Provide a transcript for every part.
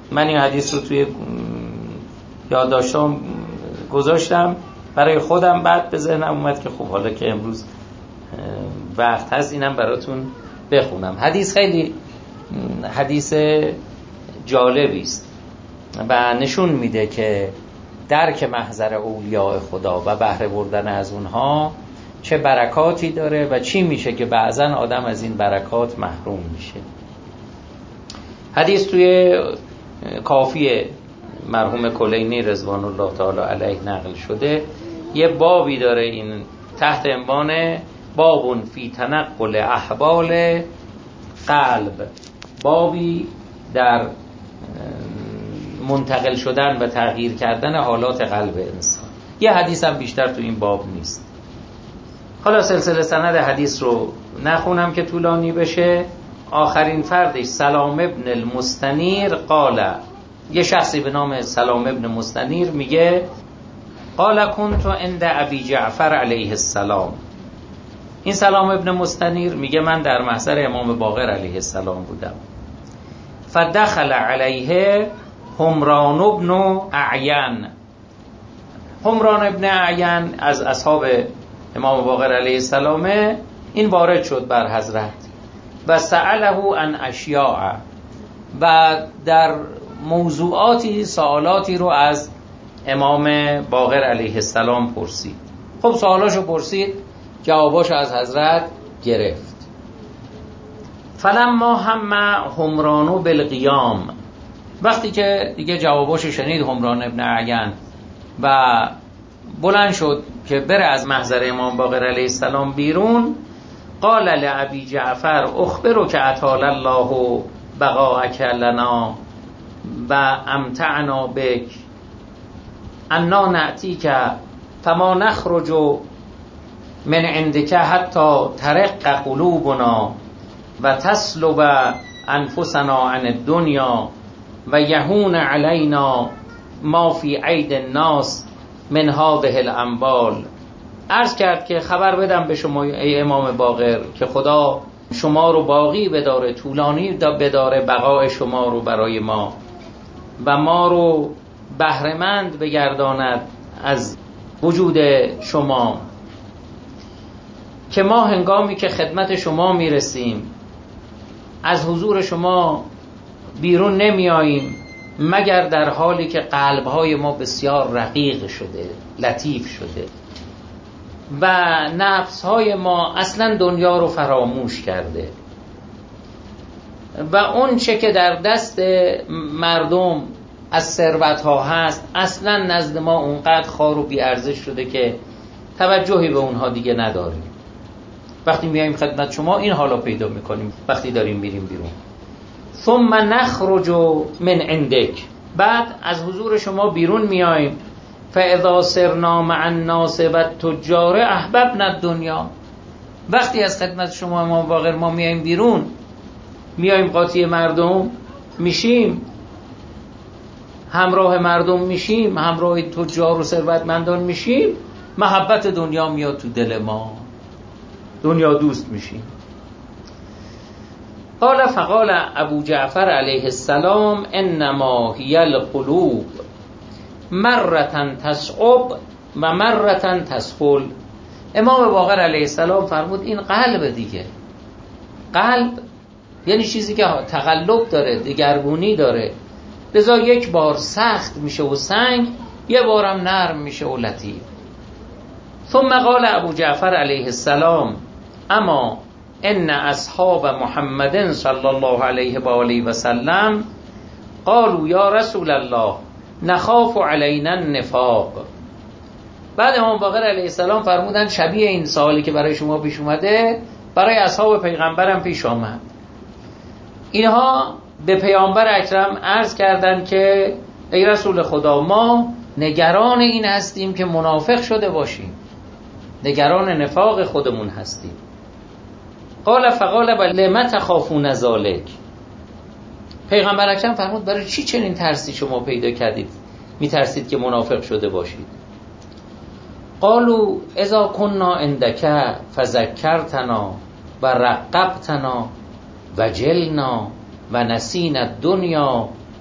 من این حدیث رو توی یادداشتام گذاشتم برای خودم، بعد به ذهنم اومد که خب حالا که امروز وقت هست اینم براتون بخونم. حدیث خیلی حدیث جالبی است و نشون میده که درک محضر اولیاء خدا و بهره بردن از اونها چه برکاتی داره و چی میشه که بعضن آدم از این برکات محروم میشه. حدیث توی کافی مرحوم کلینی رضوان الله تعالی علیه نقل شده. یه بابی داره این تحت عنوان بابون فی تنقل احوال قلب، بابی در منتقل شدن و تغییر کردن حالات قلب انسان. یه حدیث هم بیشتر تو این باب نیست. حالا سلسله سند حدیث رو نخونم که طولانی بشه. آخرین فردش سلام ابن المستنیر قال، یه شخصی به نام سلام ابن مستنیر میگه قال کنت عند ابی جعفر علیه السلام. این سلام ابن مستنیر میگه من در محضر امام باقر علیه السلام بودم. فدخل علیه حمران ابن اعین. حمران ابن اعین از اصحاب امام باقر علیه السلام، این وارد شد بر حضرت و سأله عن اشیاء، و در موضوعاتی سوالاتی رو از امام باقر علیه السلام پرسید. خب سوالاشو پرسید، جواباشو از حضرت گرفت. فلما هم حمران بالقیام، وقتی که دیگه جواباشو شنید حمران ابن اعین و بلند شد که بره از محضر امام باقر علیه السلام بیرون، قال لابی جعفر اخبرک اطال الله بقاءک لنا و امتعنا بک انا نأتیک فما نخرج من عندك حتی ترق قلوبنا و تسلب انفسنا عن الدنیا و یهون علینا ما فی عید الناس من هذه الاموال. عرض کرد که خبر بدم به شما ای امام باقر که خدا شما رو باقی بداره، طولانی بداره بقای شما رو برای ما و ما رو بهره‌مند بگرداند از وجود شما، که ما هنگامی که خدمت شما میرسیم از حضور شما بیرون نمی آییم مگر در حالی که قلب‌های ما بسیار رقیق شده، لطیف شده و نفس‌های ما اصلا دنیا رو فراموش کرده و اون چه که در دست مردم از ثروت‌ها هست اصلا نزد ما اونقدر خوار و بی‌ارزش شده که توجهی به اونها دیگه نداریم. وقتی میایم خدمت شما این حالا پیدا میکنیم وقتی داریم میریم بیرون. ثم نخرج من عندك، بعد از حضور شما بیرون میایم. فاذا سرنا مع الناس و التجار احببنا الدنیا، وقتی از خدمت شما امام باقر ما میایم بیرون، میایم قاطی مردم میشیم، همراه مردم میشیم، همراه تجار و ثروتمندان میشیم، محبت دنیا میاد تو دل ما، دنیا دوست میشیم. قال فقال ابو جعفر علیه السلام انما هی القلوب مرة تصعب و مرة تسهل. امام باقر علیه السلام فرمود این قلب دیگه، قلب یعنی چیزی که تقلب داره، دگرگونی داره، لذا یک بار سخت میشه و سنگ، یه بارم نرم میشه و لطیف. ثم قال ابو جعفر علیه السلام اما ان اصحاب محمد صلی الله علیه و آله و سلم قالوا یا رسول الله نخاف علینا النفاق. بعد امام باقر علیه السلام فرمودن شبیه این سوالی که برای شما پیش اومده برای اصحاب پیغمبرم پیش آمد. اینها به پیامبر اکرم عرض کردند که ای رسول خدا ما نگران این هستیم که منافق شده باشیم، نگران نفاق خودمون هستیم. قال فقال لما تخافون ذلک. پیغمبر اکرم فرمود برای چی چنین ترسی شما پیدا کردید، میترسید که منافق شده باشید؟ قالوا اذا كنا عندك فذكرتنا و رقبتنا و جلنا و نسینا الدنیا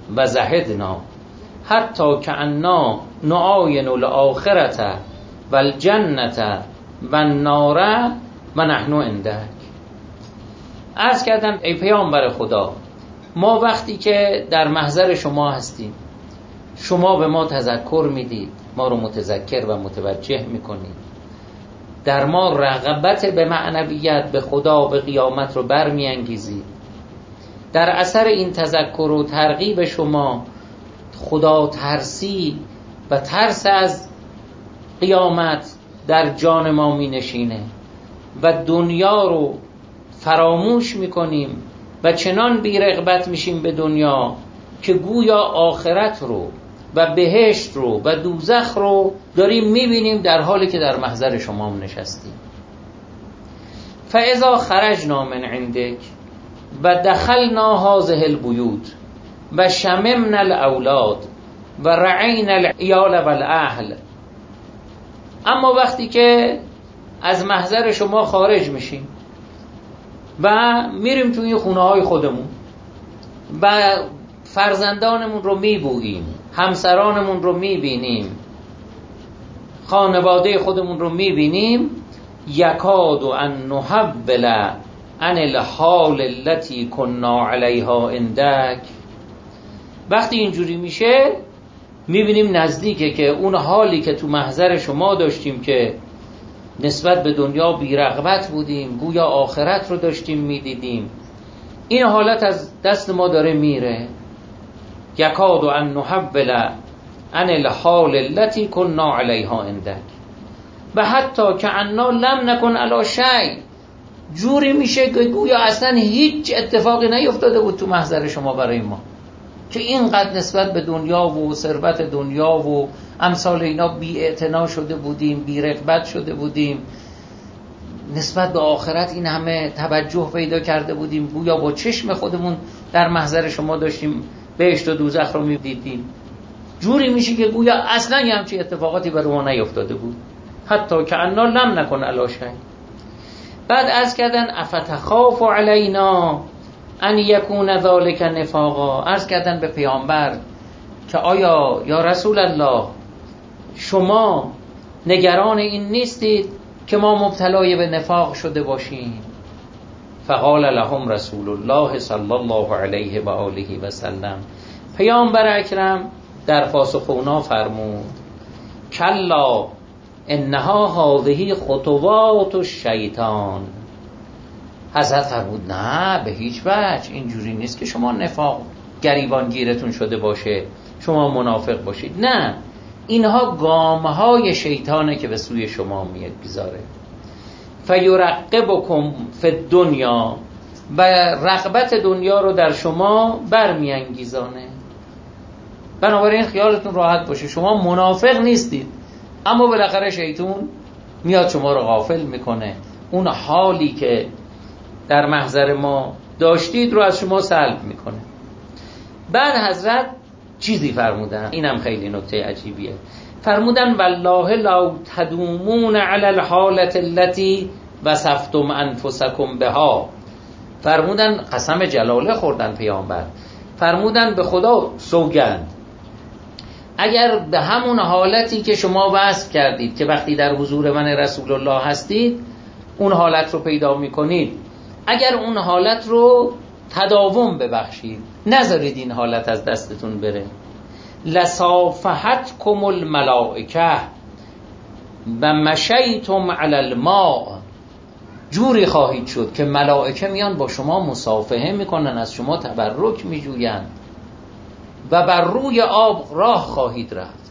و زهدنا حتی کأننا نعاین الآخرة و الجنة و النار و نحن عندک. عرض کردن ای پیامبر خدا، ما وقتی که در محضر شما هستیم، شما به ما تذکر میدید، ما رو متذکر و متوجه میکنید، در ما رغبت به معنویت، به خدا، به قیامت رو برمیانگیزید. در اثر این تذکر و ترغیب شما خدا ترسی و ترس از قیامت در جان ما می نشینه و دنیا رو فراموش می کنیم و چنان بی رغبت میشیم به دنیا که گویا آخرت رو و بهشت رو و دوزخ رو داریم میبینیم در حالی که در محضر شما نشستیم. فاذا خرجنا من عندك و دخلنا هذه البیوت و شممنا الاولاد و رعینا العیال و الاهل. اما وقتی که از محضر شما خارج میشیم و میریم توی این خونه های خودمون و فرزندانمون رو میبوییم، همسرانمون رو میبینیم، خانواده خودمون رو میبینیم، یکاد ان نحول عن الحال التي كنا علیها عندك. وقتی اینجوری میشه میبینیم نزدیکه که اون حالی که تو محضر شما داشتیم که نسبت به دنیا بی‌رغبت بودیم، گویا آخرت رو داشتیم میدیدیم، این حالت از دست ما داره میره. یکاد ان نحول عن الحال التي كنا علیها عندك و حتی کأننا لم نکن علی شیء. جوری میشه که گویا اصلا هیچ اتفاقی نیفتاده بود تو محضر شما برای ما، که اینقدر نسبت به دنیا و ثروت دنیا و امثال اینا بی‌اعتنا شده بودیم، بی‌رغبت شده بودیم، نسبت به آخرت این همه توجه پیدا کرده بودیم، گویا با چشم خودمون در محضر شما داشتیم بهشت و دوزخ رو می‌دیدیم. جوری میشه که گویا اصلا همچین اتفاقاتی برای ما نیفتاده بود. حتی کأننا لم نکن علی شیء. بعد عرض کردن افتخاف علینا ان یکون ذلک نفاقا. عرض کردن به پیامبر که آیا یا رسول الله شما نگران این نیستید که ما مبتلای به نفاق شده باشیم؟ فقال لهم رسول الله صلی الله علیه و آله و سلم، پیامبر اکرم در پاسخ اونا فرمود کلا انها هذه خطوات الشیطان. حضرت فرمود نه، به هیچ وجه اینجوری نیست که شما نفاق گریبان گیرتون شده باشه، شما منافق باشید. نه، اینها گامهای شیطانه که به سوی شما میاد بیزاره. فیرقبکم فی الدنیا، و رغبت دنیا رو در شما برمیانگیزانه. بنابراین خیالتون راحت باشه، شما منافق نیستید، اما بالاخره شیطان میاد شما رو غافل میکنه، اون حالی که در محضر ما داشتید رو از شما سلب میکنه. بعد حضرت چیزی فرمودن، اینم خیلی نکته عجیبیه. فرمودن والله لو تدومون علی الحالة التي وصفتم انفسکم بها. فرمودن، قسم جلاله خوردن پیامبر، فرمودن به خدا سوگند اگر به همون حالتی که شما وصف کردید که وقتی در حضور من رسول الله هستید اون حالت رو پیدا میکنید، اگر اون حالت رو تداوم ببخشید، نذارید این حالت از دستتون بره، لصافحتکم الملائکه و مشیتم علی الماء. جوری خواهید شد که ملائکه میان با شما مصافحه میکنن، از شما تبرک میجوین و بر روی آب راه خواهید رفت،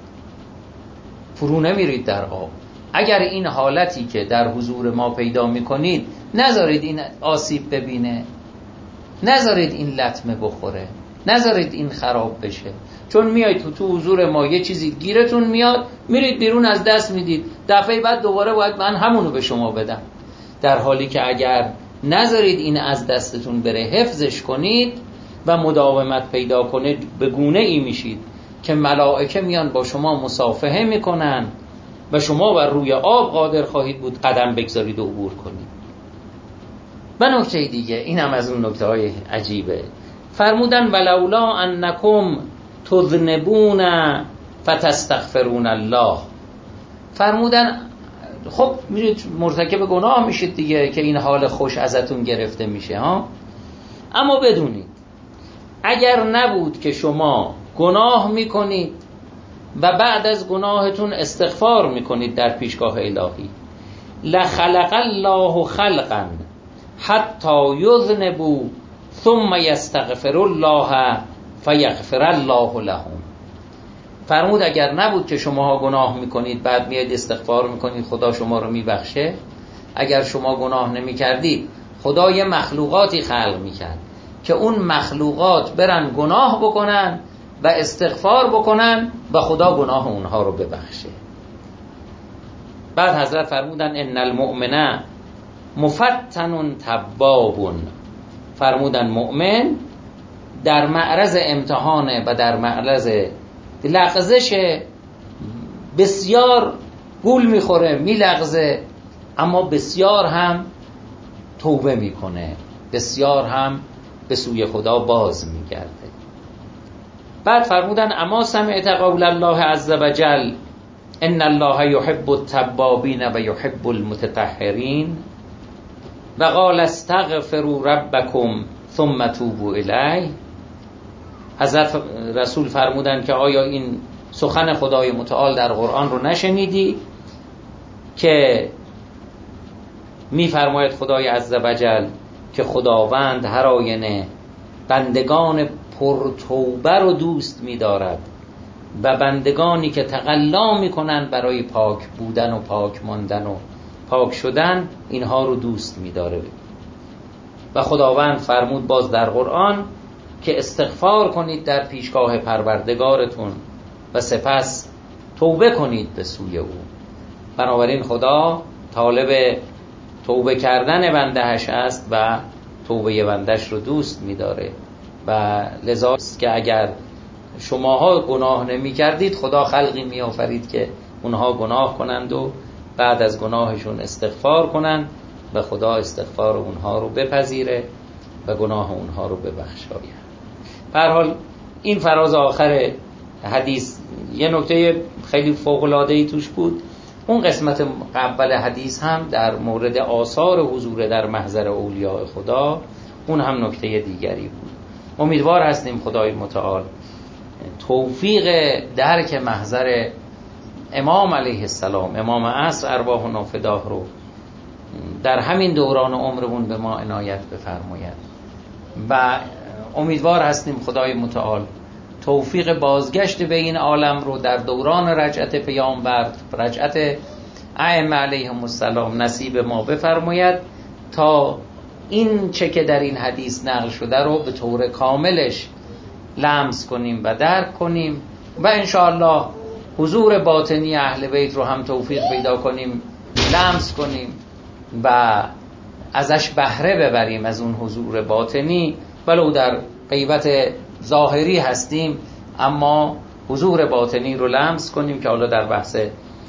فرو نمیرید در آب. اگر این حالتی که در حضور ما پیدا میکنید نذارید این آسیب ببینه، نذارید این لطمه بخوره، نذارید این خراب بشه، چون میایید تو حضور ما یه چیزی گیرتون میاد، میرید بیرون از دست میدید، دفعه بعد دوباره باید من همونو به شما بدم. در حالی که اگر نذارید این از دستتون بره، حفظش کنید و مداومت پیدا کنید، به گونه ای میشید که ملائکه میان با شما مصافحه میکنن و شما بر روی آب قادر خواهید بود قدم بگذارید و عبور کنید. و نکته دیگه، این هم از اون نکته های عجیبه، فرمودن ولولا انکم تذنبون فتستغفرون الله. فرمودن خب میرید مرتکب گناه میشید دیگه که این حال خوش ازتون گرفته میشه ها. اما بدونید اگر نبود که شما گناه میکنید و بعد از گناهتون استغفار میکنید در پیشگاه الهی، لخلق الله خلقا حتی یذنبوا ثم یستغفر الله فیغفر الله لهم. فرمود اگر نبود که شماها گناه میکنید بعد میاد استغفار میکنید خدا شما رو میبخشه، اگر شما گناه نمیکردید خدا یه مخلوقاتی خلق میکرد که اون مخلوقات برن گناه بکنن و استغفار بکنن و خدا گناه اونها رو ببخشه. بعد حضرت فرمودن ان المؤمن مفتن تواب. فرمودن مؤمن در معرض امتحانه و در معرض لغزش، بسیار گول میخوره میلغزه، اما بسیار هم توبه میکنه، بسیار هم به سوی خدا باز میگرده. بعد فرمودن اما سمعت قول الله عز وجل ان الله يحب التوابین و يحب المتطهرین و قال استغفروا ربکم ثم توبوا الیه. حضرت رسول فرمودن که آیا این سخن خدای متعال در قرآن رو نشنیدی که میفرماید خدای عزوجل که خداوند هر آینه بندگان پرتوبه رو دوست می‌دارد و بندگانی که تقلا میکنن برای پاک بودن و پاک ماندن و پاک شدن اینها رو دوست می‌داره. و خداوند فرمود باز در قرآن که استغفار کنید در پیشگاه پروردگارتون و سپس توبه کنید به سوی او. بنابراین خدا طالب توبه کردن بندهش است و توبه بندش رو دوست می‌داره و لذا است که اگر شماها گناه نمی کردید خدا خلقی می آفرید که اونها گناه کنند و بعد از گناهشون استغفار کنند و خدا استغفار اونها رو بپذیره و گناه اونها رو ببخشاید. به هر حال این فراز آخر حدیث یه نکته خیلی فوق‌العاده‌ای توش بود. اون قسمت اول حدیث هم در مورد آثار حضور در محضر اولیاء خدا، اون هم نکته دیگری بود. امیدوار هستیم خدای متعال توفیق درک محضر امام علیه السلام، امام عصر ارواحنا فداه رو در همین دوران عمرمون به ما عنایت بفرماید و امیدوار هستیم خدای متعال توفیق بازگشت به این عالم رو در دوران رجعت پیامبر، رجعت ائمه علیهم السلام نصیب ما بفرماید تا این چه که در این حدیث نقل شده رو به طور کاملش لمس کنیم و درک کنیم و انشاءالله حضور باطنی اهل بیت رو هم توفیق پیدا کنیم لمس کنیم و ازش بهره ببریم، از اون حضور باطنی ولو در غیبت ظاهری هستیم اما حضور باطنی رو لمس کنیم که حالا در بحث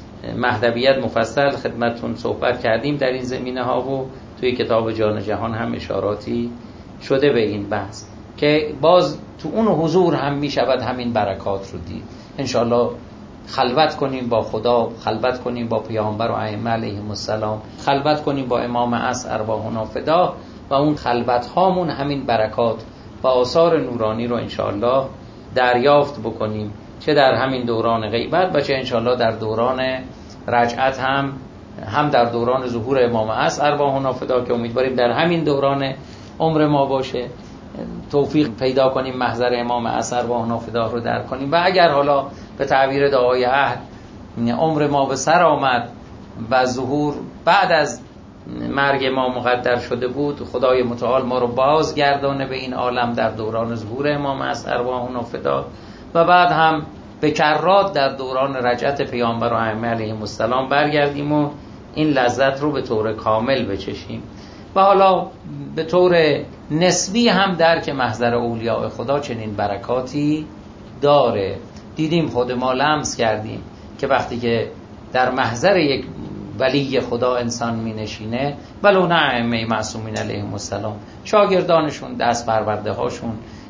مهدویت مفصل خدمتتون صحبت کردیم در این زمینه ها و توی کتاب جان جهان هم اشاراتی شده به این بحث که باز تو اون حضور هم می شود همین برکات رو دید. انشاءالله خلوت کنیم با خدا، خلوت کنیم با پیامبر و ائمه علیهم السلام، خلوت کنیم با امام عصر ارواحنا فداه و اون خلوت هامون همین برکات و آثار نورانی رو انشاءالله دریافت بکنیم، چه در همین دوران غیبت و چه انشاءالله در دوران رجعت هم در دوران ظهور امام عصر ارواحنا فداه که امیدواریم در همین دوران عمر ما باشه، توفیق پیدا کنیم محضر امام عصر ارواحنا فداه رو درک کنیم و اگر حالا به تعبیر دعای عهد عمر ما به سر آمد و ظهور بعد از مرگ ما مقدر شده بود، خدای متعال ما رو بازگردانه به این عالم در دوران ظهور امام عصر ارواحنا فداه و بعد هم به کرات در دوران رجعت پیامبر و ائمه علیهم السلام برگردیم و این لذت رو به طور کامل بچشیم و حالا به طور نسبی هم درک محضر اولیاء خدا چنین برکاتی داره. دیدیم خود ما لمس کردیم که وقتی که در محضر یک ولی خدا انسان می نشینه ولو نه ائمه معصومین علیهم السلام، شاگردانشون، دست پرورده هاشون،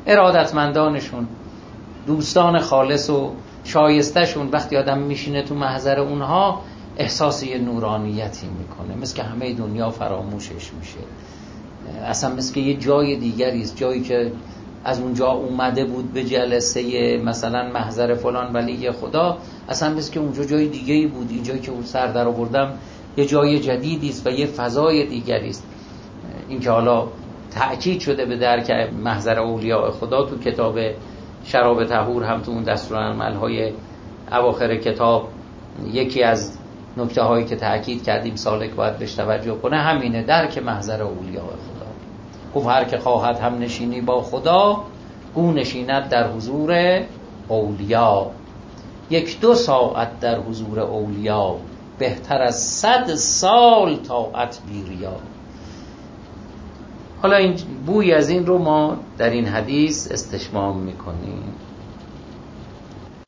ارادتمندانشون، دوستان خالص و شایسته‌شون، وقتی آدم میشینه تو محضر اونها احساس یه نورانیتی میکنه، مثل که همه دنیا فراموشش میشه، اصلا مثل که یه جای دیگری است، جایی که از اونجا اومده بود به جلسه مثلا محضر فلان ولی خدا، اصلا مثل که اونجا جای دیگری بود، اینجا که اون سر در آوردم یه جای جدیدی است و یه فضای دیگری است. این که حالا تأکید شده به درک محضر اولیاء خدا تو کتاب شراب طهور، هم تو اون دستورالعمل‌های اواخر کتاب یکی از نکته هایی که تأکید کردیم سالک باید بهش توجه کنه همینه، درک محضر اولیاء خدا. گفت هر که خواهد هم نشینی با خدا، گو نشیند در حضور اولیا. 1-2 ساعت در حضور اولیا، بهتر از 100 سال طاعت بی ریا. حالا این بوی از این رو ما در این حدیث استشمام میکنیم.